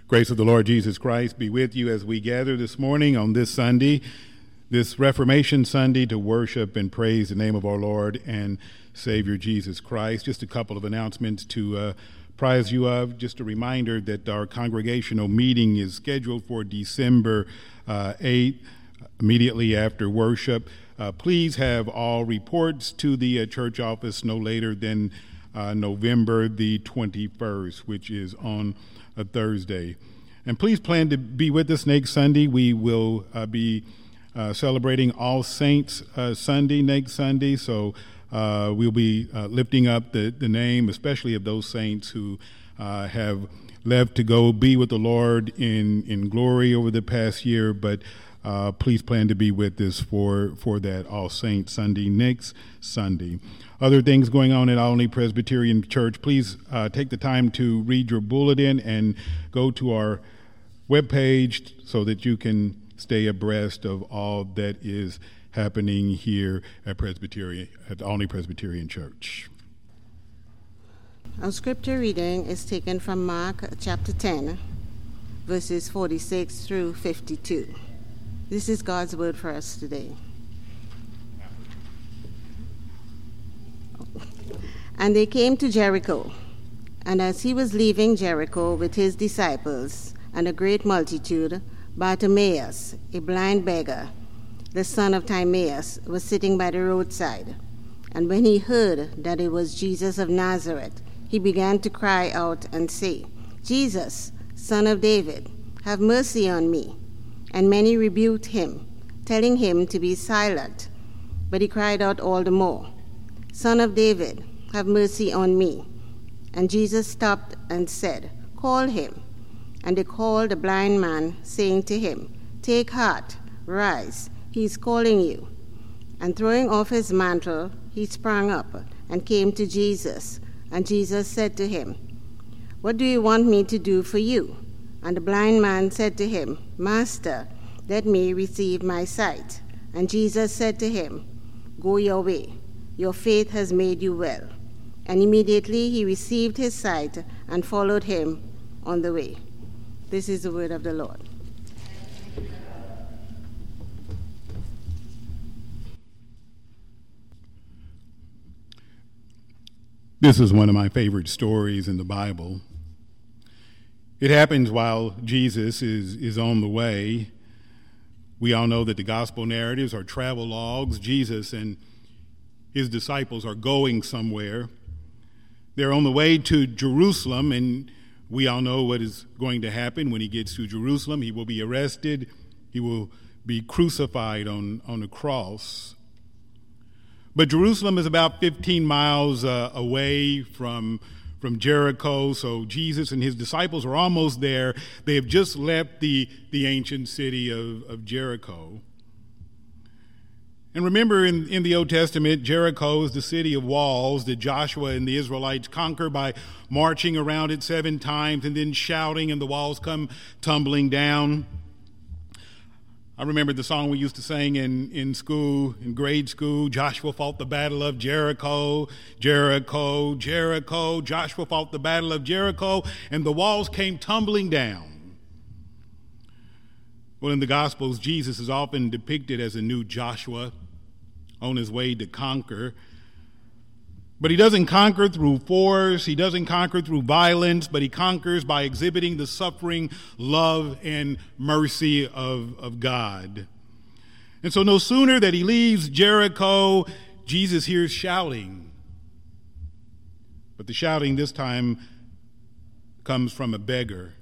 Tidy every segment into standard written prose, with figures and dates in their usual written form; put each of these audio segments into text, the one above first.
Grace of the Lord Jesus Christ be with you as we gather this morning on this Sunday, this Reformation Sunday, to worship and praise the name of our Lord and Savior Jesus Christ. Just a couple of announcements to apprise you of. Just a reminder that our congregational meeting is scheduled for December 8th, immediately after worship. Please have all reports to the church office no later than November the 21st, which is on a Thursday. And please plan to be with us next Sunday. We will be celebrating All Saints Sunday next Sunday, so we'll be lifting up the name, especially of those saints who have left to go be with the Lord in glory over the past year, but please plan to be with us for that All Saints Sunday next Sunday. Other things going on at Olney Presbyterian Church, please take the time to read your bulletin and go to our webpage so that you can stay abreast of all that is happening here at Olney Presbyterian Church. Our scripture reading is taken from Mark chapter 10, verses 46 through 52. This is God's word for us today. And they came to Jericho, and as he was leaving Jericho with his disciples and a great multitude, Bartimaeus, a blind beggar, the son of Timaeus, was sitting by the roadside. And when he heard that it was Jesus of Nazareth, he began to cry out and say, Jesus, Son of David, have mercy on me. And many rebuked him, telling him to be silent. But he cried out all the more, Son of David, have mercy on me. And Jesus stopped and said, Call him. And they called the blind man, saying to him, Take heart, rise, he is calling you. And throwing off his mantle, he sprang up and came to Jesus. And Jesus said to him, What do you want me to do for you? And the blind man said to him, Master, let me receive my sight. And Jesus said to him, Go your way, your faith has made you well. And immediately he received his sight and followed him on the way. This is the word of the Lord. This is one of my favorite stories in the Bible. It happens while Jesus is on the way. We all know that the gospel narratives are travel logs. Jesus and his disciples are going somewhere. They're on the way to Jerusalem, and we all know what is going to happen when he gets to Jerusalem. He will be arrested. He will be crucified on a cross. But Jerusalem is about 15 miles away from Jericho, so Jesus and his disciples are almost there. They have just left the ancient city of Jericho. And remember, in the Old Testament, Jericho is the city of walls that Joshua and the Israelites conquer by marching around it 7 times and then shouting, and the walls come tumbling down. I remember the song we used to sing in school, in grade school. Joshua fought the battle of Jericho, Jericho, Jericho. Joshua fought the battle of Jericho, and the walls came tumbling down. Well, in the Gospels, Jesus is often depicted as a new Joshua on his way to conquer. But he doesn't conquer through force, he doesn't conquer through violence, but he conquers by exhibiting the suffering, love, and mercy of God. And so no sooner that he leaves Jericho, Jesus hears shouting. But the shouting this time comes from a beggar,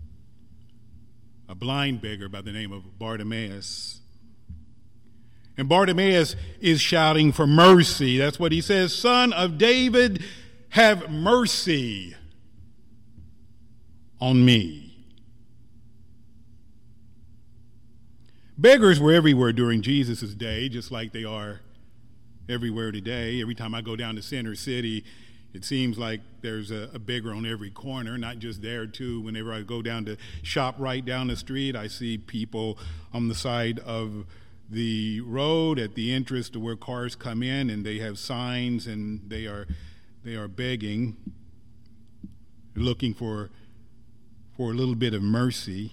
a blind beggar by the name of Bartimaeus. And Bartimaeus is shouting for mercy. That's what he says, Son of David, have mercy on me. Beggars were everywhere during Jesus' day, just like they are everywhere today. Every time I go down to Center City, it seems like there's a beggar on every corner, not just there, too. Whenever I go down to shop right down the street, I see people on the side of the road at the entrance to where cars come in, and they have signs, and they are begging, looking for for a little bit of mercy.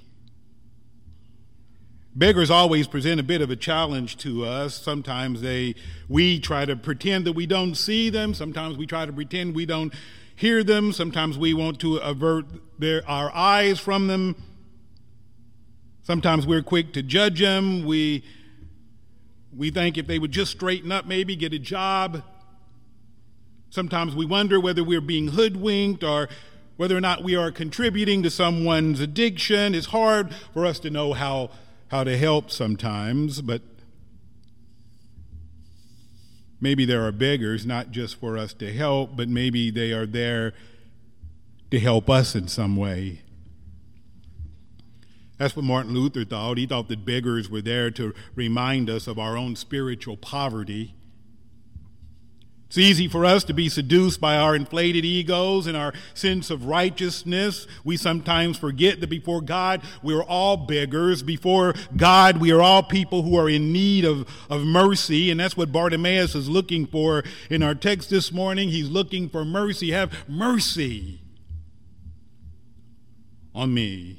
Beggars always present a bit of a challenge to us. Sometimes we try to pretend that we don't see them. Sometimes we try to pretend we don't hear them. Sometimes we want to avert our eyes from them. Sometimes we're quick to judge them. We think if they would just straighten up, maybe get a job. Sometimes we wonder whether we're being hoodwinked or whether or not we are contributing to someone's addiction. It's hard for us to know how to help sometimes, but maybe there are beggars not just for us to help, but maybe they are there to help us in some way. That's what Martin Luther thought. He thought that beggars were there to remind us of our own spiritual poverty. It's easy for us to be seduced by our inflated egos and our sense of righteousness. We sometimes forget that before God, we're all beggars. Before God, we are all people who are in need of mercy, and that's what Bartimaeus is looking for in our text this morning. He's looking for mercy. Have mercy on me.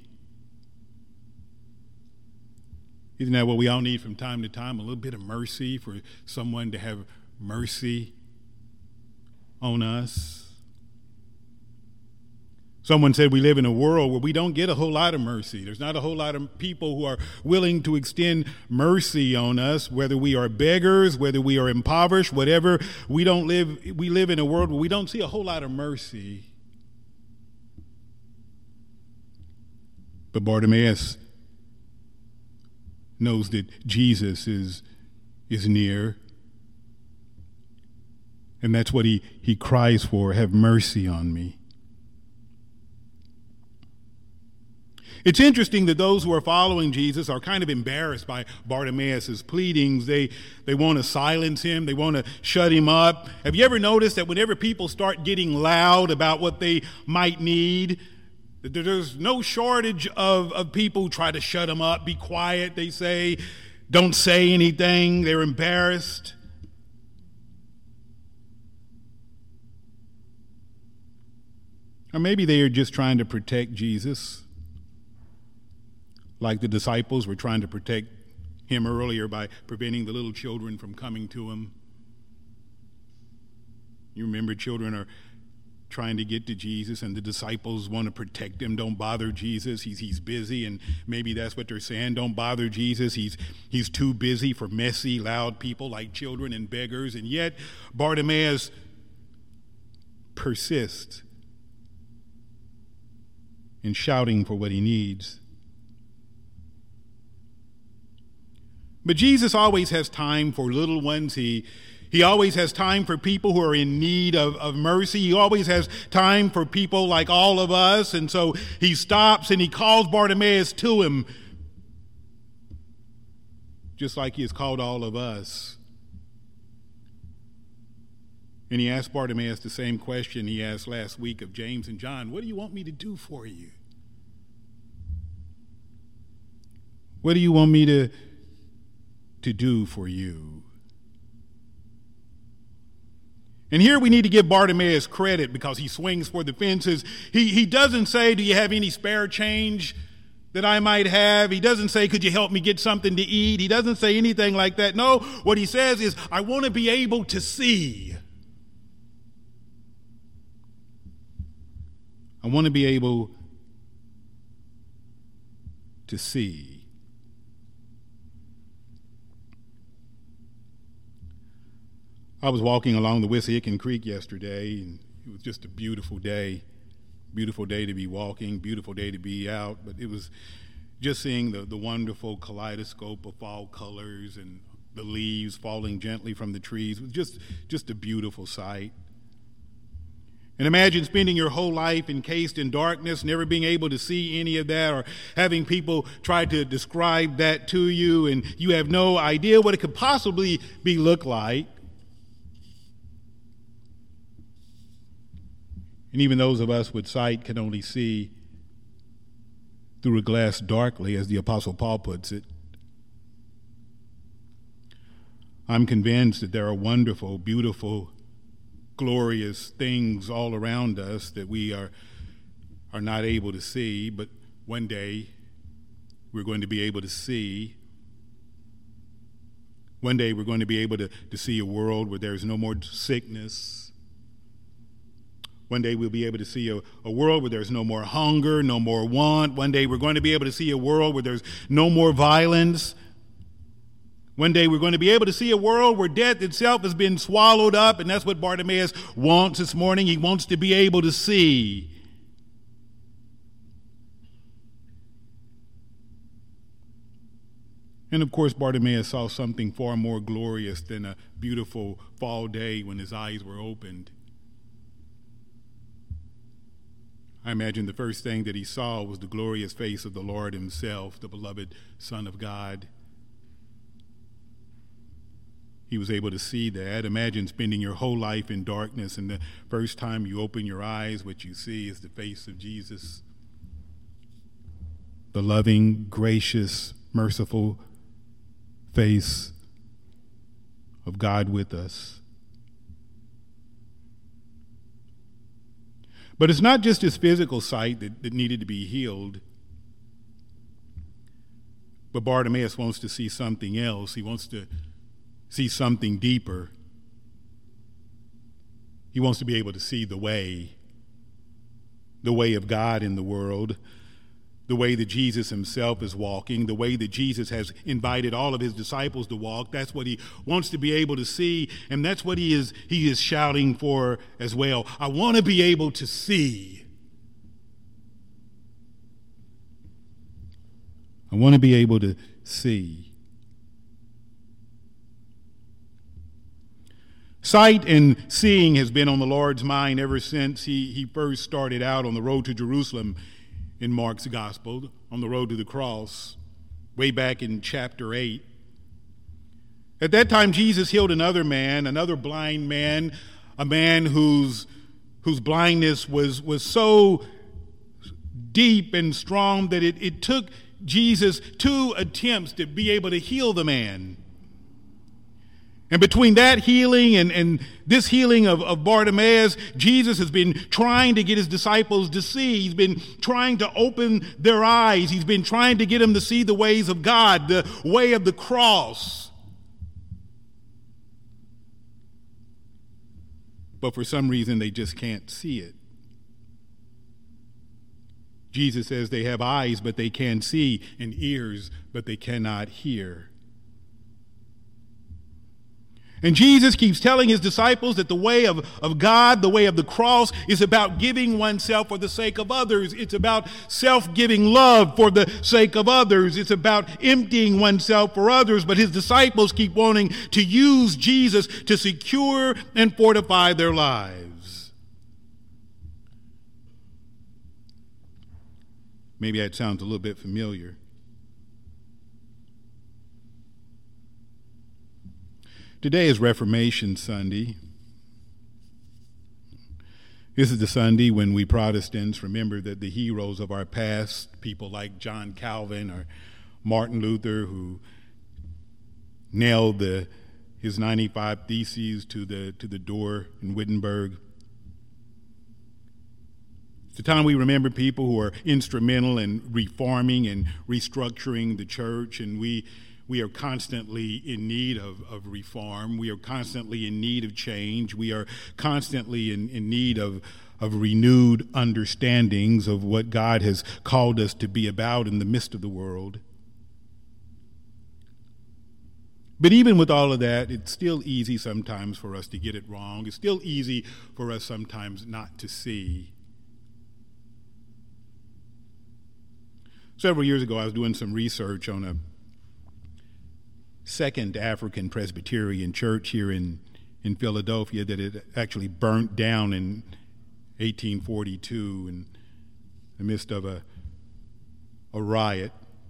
Isn't that what we all need from time to time? A little bit of mercy, for someone to have mercy on us. Someone said we live in a world where we don't get a whole lot of mercy. There's not a whole lot of people who are willing to extend mercy on us, whether we are beggars, whether we are impoverished, whatever. We live in a world where we don't see a whole lot of mercy. But Bartimaeus knows that Jesus is near. And that's what he cries for. Have mercy on me. It's interesting that those who are following Jesus are kind of embarrassed by Bartimaeus' pleadings. They want to silence him. They want to shut him up. Have you ever noticed that whenever people start getting loud about what they might need, there's no shortage of people who try to shut them up, be quiet, they say, don't say anything, they're embarrassed. Or maybe they are just trying to protect Jesus, like the disciples were trying to protect him earlier by preventing the little children from coming to him. You remember, children are trying to get to Jesus, and the disciples want to protect him. Don't bother Jesus. He's busy, and maybe that's what they're saying. Don't bother Jesus. He's too busy for messy, loud people like children and beggars. And yet Bartimaeus persists in shouting for what he needs. But Jesus always has time for little ones. He always has time for people who are in need of mercy. He always has time for people like all of us. And so he stops and he calls Bartimaeus to him, just like he has called all of us. And he asked Bartimaeus the same question he asked last week of James and John. What do you want me to do for you? What do you want me to do for you? And here we need to give Bartimaeus credit because he swings for the fences. He doesn't say, do you have any spare change that I might have? He doesn't say, could you help me get something to eat? He doesn't say anything like that. No, what he says is, I want to be able to see. I want to be able to see. I was walking along the Wissahickon Creek yesterday, and it was just a beautiful day to be walking, beautiful day to be out, but it was just seeing the wonderful kaleidoscope of fall colors and the leaves falling gently from the trees. It was just a beautiful sight. And imagine spending your whole life encased in darkness, never being able to see any of that, or having people try to describe that to you, and you have no idea what it could possibly look like. And even those of us with sight can only see through a glass darkly, as the Apostle Paul puts it. I'm convinced that there are wonderful, beautiful, glorious things all around us that we are are not able to see, but one day we're going to be able to see. One day we're going to be able to see a world where there's no more sickness. One day we'll be able to see a world where there's no more hunger, no more want. One day we're going to be able to see a world where there's no more violence. One day we're going to be able to see a world where death itself has been swallowed up, and that's what Bartimaeus wants this morning. He wants to be able to see. And of course, Bartimaeus saw something far more glorious than a beautiful fall day when his eyes were opened. I imagine the first thing that he saw was the glorious face of the Lord himself, the beloved Son of God. He was able to see that. Imagine spending your whole life in darkness, and the first time you open your eyes, what you see is the face of Jesus, the loving, gracious, merciful face of God with us. But it's not just his physical sight that needed to be healed. But Bartimaeus wants to see something else. He wants to see something deeper. He wants to be able to see the way of God in the world, the way that Jesus himself is walking, the way that Jesus has invited all of his disciples to walk. That's what he wants to be able to see, and that's what he is shouting for as well. I want to be able to see. I want to be able to see. Sight and seeing has been on the Lord's mind ever since he first started out on the road to Jerusalem in Mark's gospel, on the road to the cross, way back in chapter 8. At that time, Jesus healed another blind man, a man whose blindness was so deep and strong that it took Jesus 2 attempts to be able to heal the man. And between that healing and this healing of Bartimaeus, Jesus has been trying to get his disciples to see. He's been trying to open their eyes. He's been trying to get them to see the ways of God, the way of the cross. But for some reason, they just can't see it. Jesus says they have eyes, but they can see, and ears, but they cannot hear. And Jesus keeps telling his disciples that the way of God, the way of the cross, is about giving oneself for the sake of others. It's about self-giving love for the sake of others. It's about emptying oneself for others. But his disciples keep wanting to use Jesus to secure and fortify their lives. Maybe that sounds a little bit familiar. Today is Reformation Sunday. This is the Sunday when we Protestants remember that the heroes of our past, people like John Calvin or Martin Luther, who nailed his 95 Theses to the door in Wittenberg. It's the time we remember people who are instrumental in reforming and restructuring the church, and we are constantly in need of reform. We are constantly in need of change. We are constantly in need of renewed understandings of what God has called us to be about in the midst of the world. But even with all of that, it's still easy sometimes for us to get it wrong. It's still easy for us sometimes not to see. Several years ago, I was doing some research on a Second African Presbyterian church here in Philadelphia that had actually burnt down in 1842 in the midst of a riot.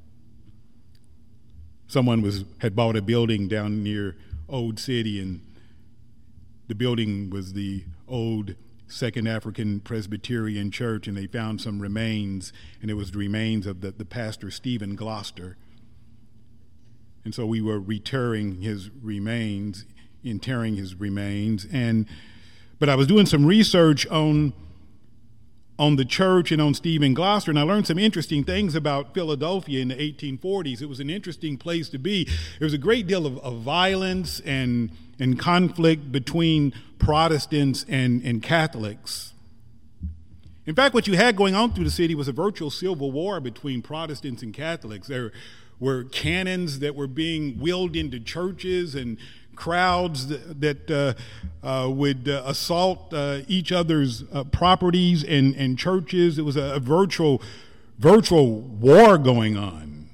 Someone had bought a building down near Old City, and the building was the old Second African Presbyterian Church, and they found some remains, and it was the remains of the pastor Stephen Gloucester. And so we were interring his remains, but I was doing some research on on the church and on Stephen Gloucester, and I learned some interesting things about Philadelphia in the 1840s. It was an interesting place to be. There was a great deal of violence and conflict between Protestants and Catholics. In fact, what you had going on through the city was a virtual civil war between Protestants and Catholics. There were cannons that were being wheeled into churches and crowds that would assault each other's properties and churches. It was a virtual war going on.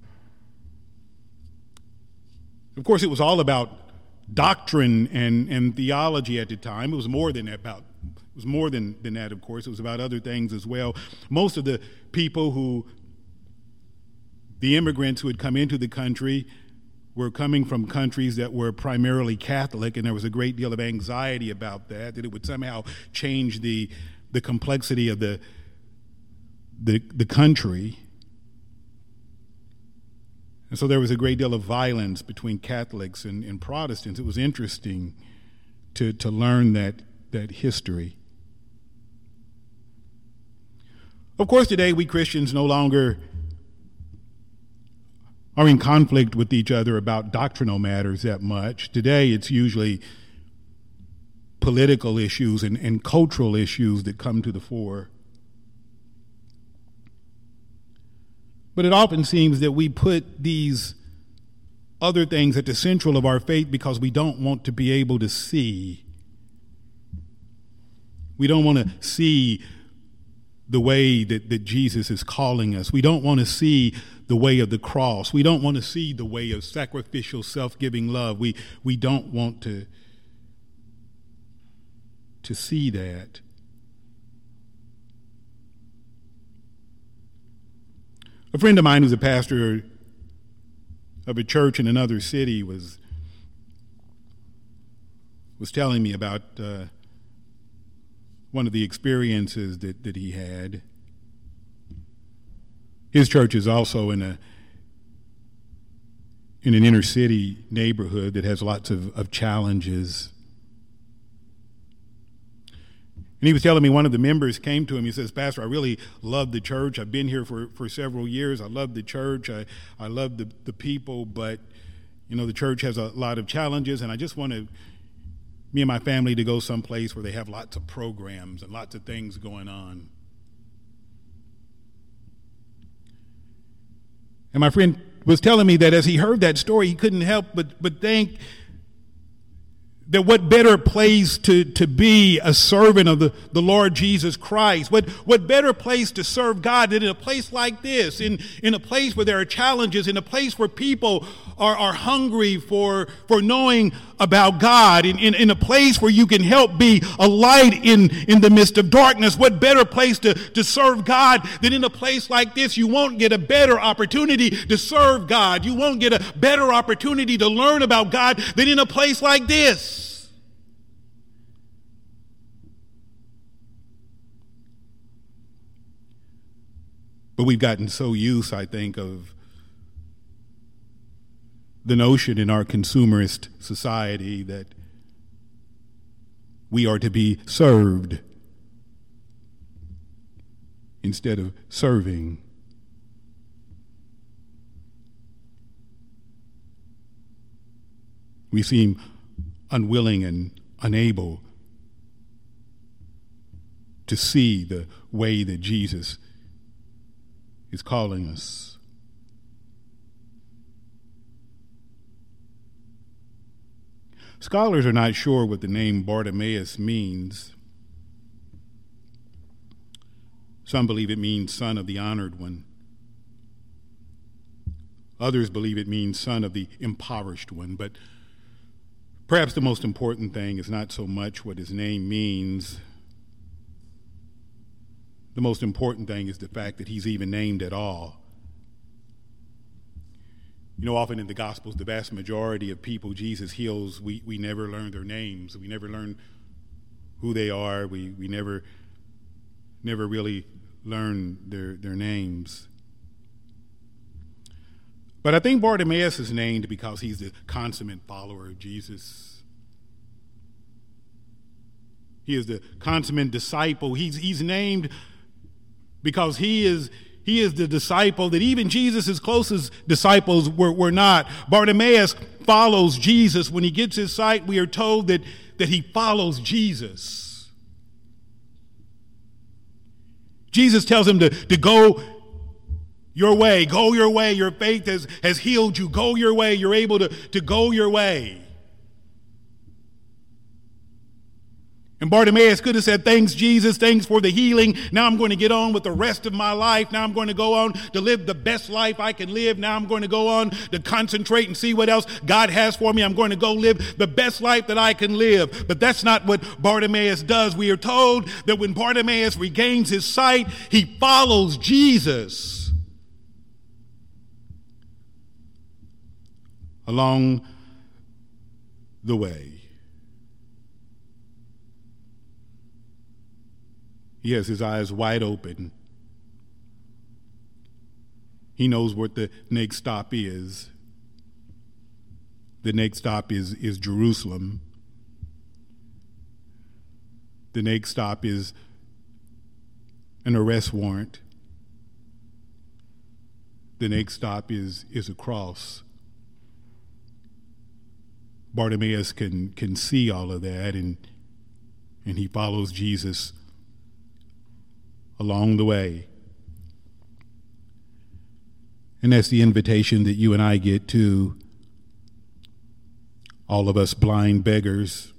Of course, it was all about doctrine and theology at the time. It was more than that. It was more than that, of course. It was about other things as well. Most of the people the immigrants who had come into the country were coming from countries that were primarily Catholic, and there was a great deal of anxiety about that it would somehow change the complexity of the country. And so there was a great deal of violence between Catholics and Protestants. It was interesting to learn that history. Of course, today we Christians no longer are in conflict with each other about doctrinal matters that much. Today it's usually political issues and cultural issues that come to the fore. But it often seems that we put these other things at the central of our faith because we don't want to be able to see. We don't want to see the way that Jesus is calling us. We don't want to see the way of the cross. We don't want to see the way of sacrificial, self-giving love. We don't want to see that. A friend of mine who's a pastor of a church in another city was telling me about one of the experiences that he had. His church is also in an inner city neighborhood that has lots of challenges. And he was telling me one of the members came to him. He says, "Pastor, I really love the church. I've been here for several years. I love the church. I love the people, but the church has a lot of challenges, and I just want me and my family to go someplace where they have lots of programs and lots of things going on." And my friend was telling me that as he heard that story, he couldn't help but think that what better place to be a servant of the Lord Jesus Christ? What better place to serve God than in a place like this, in a place where there are challenges, in a place where people are hungry for knowing about God, in a place where you can help be a light in the midst of darkness. What better place to serve God than in a place like this? You won't get a better opportunity to serve God. You won't get a better opportunity to learn about God than in a place like this. But we've gotten so used, I think, of the notion in our consumerist society that we are to be served instead of serving. We seem unwilling and unable to see the way that Jesus is calling us. Scholars are not sure what the name Bartimaeus means. Some believe it means son of the honored one. Others believe it means son of the impoverished one. But perhaps the most important thing is not so much what his name means. The most important thing is the fact that he's even named at all. Often in the Gospels, the vast majority of people Jesus heals, we never learn their names. We never learn who they are. We never really learn their names. But I think Bartimaeus is named because he's the consummate follower of Jesus. He is the consummate disciple. He's named because he is the disciple that even Jesus' closest disciples were not. Bartimaeus follows Jesus. When he gets his sight, we are told that he follows Jesus. Jesus tells him to go your way. Go your way. Your faith has healed you. Go your way. You're able to go your way. And Bartimaeus could have said, thanks, Jesus, thanks for the healing. Now I'm going to get on with the rest of my life. Now I'm going to go on to live the best life I can live. Now I'm going to go on to concentrate and see what else God has for me. I'm going to go live the best life that I can live. But that's not what Bartimaeus does. We are told that when Bartimaeus regains his sight, he follows Jesus along the way. He has his eyes wide open. He knows what the next stop is. The next stop is Jerusalem. The next stop is an arrest warrant. The next stop is a cross. Bartimaeus can see all of that, and he follows Jesus along the way. And that's the invitation that you and I get to, all of us blind beggars,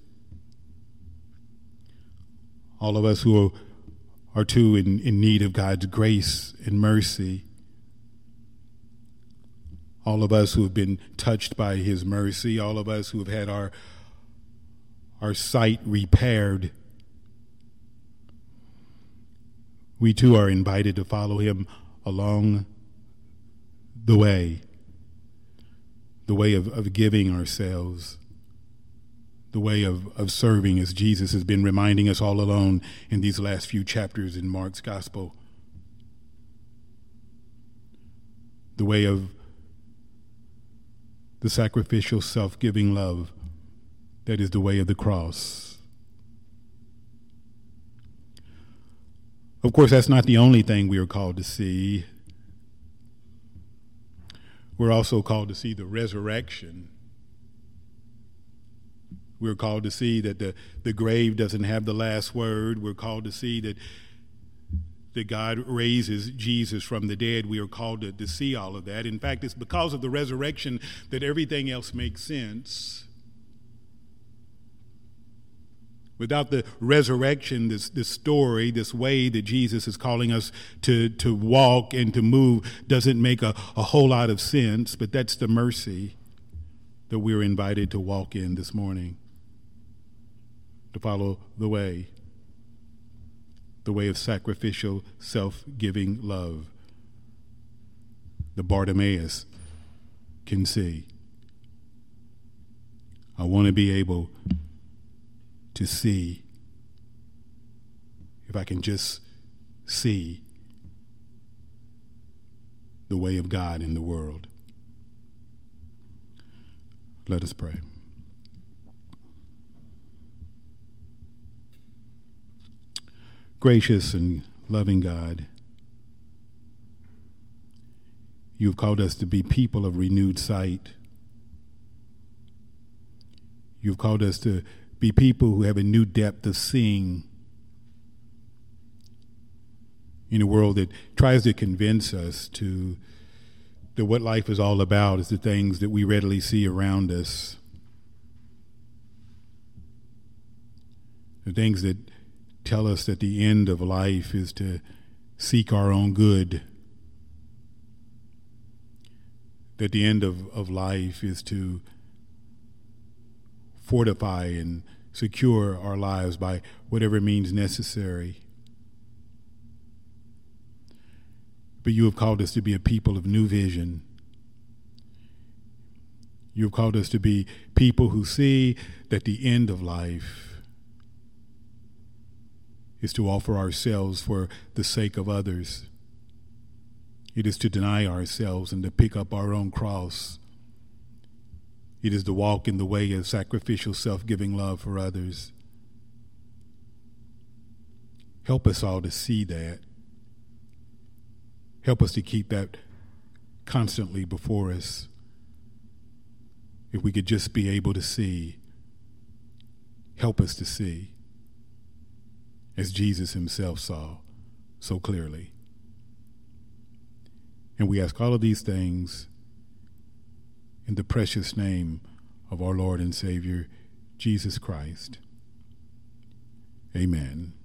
all of us who are too in need of God's grace and mercy, all of us who have been touched by his mercy, all of us who have had our sight repaired. We too are invited to follow him along the way of giving ourselves, the way of serving, as Jesus has been reminding us all along in these last few chapters in Mark's gospel. The way of the sacrificial, self-giving love that is the way of the cross. Of course, that's not the only thing we are called to see. We're also called to see the resurrection. We're called to see that the grave doesn't have the last word. We're called to see that God raises Jesus from the dead. We are called to see all of that. In fact, it's because of the resurrection that everything else makes sense. Without the resurrection, this story, this way that Jesus is calling us to walk and to move doesn't make a whole lot of sense, but that's the mercy that we're invited to walk in this morning, to follow the way of sacrificial, self-giving love. The Bartimaeus can see. I want to be able to see, if I can just see the way of God in the world. Let us pray. Gracious and loving God, you have called us to be people of renewed sight. You've called us to be people who have a new depth of seeing in a world that tries to convince us that what life is all about is the things that we readily see around us, the things that tell us that the end of life is to seek our own good, that the end of life is to fortify and secure our lives by whatever means necessary. But you have called us to be a people of new vision. You have called us to be people who see that the end of life is to offer ourselves for the sake of others. It is to deny ourselves and to pick up our own cross. It is to walk in the way of sacrificial, self-giving love for others. Help us all to see that. Help us to keep that constantly before us. If we could just be able to see, help us to see, as Jesus himself saw so clearly. And we ask all of these things in the precious name of our Lord and Savior, Jesus Christ. Amen.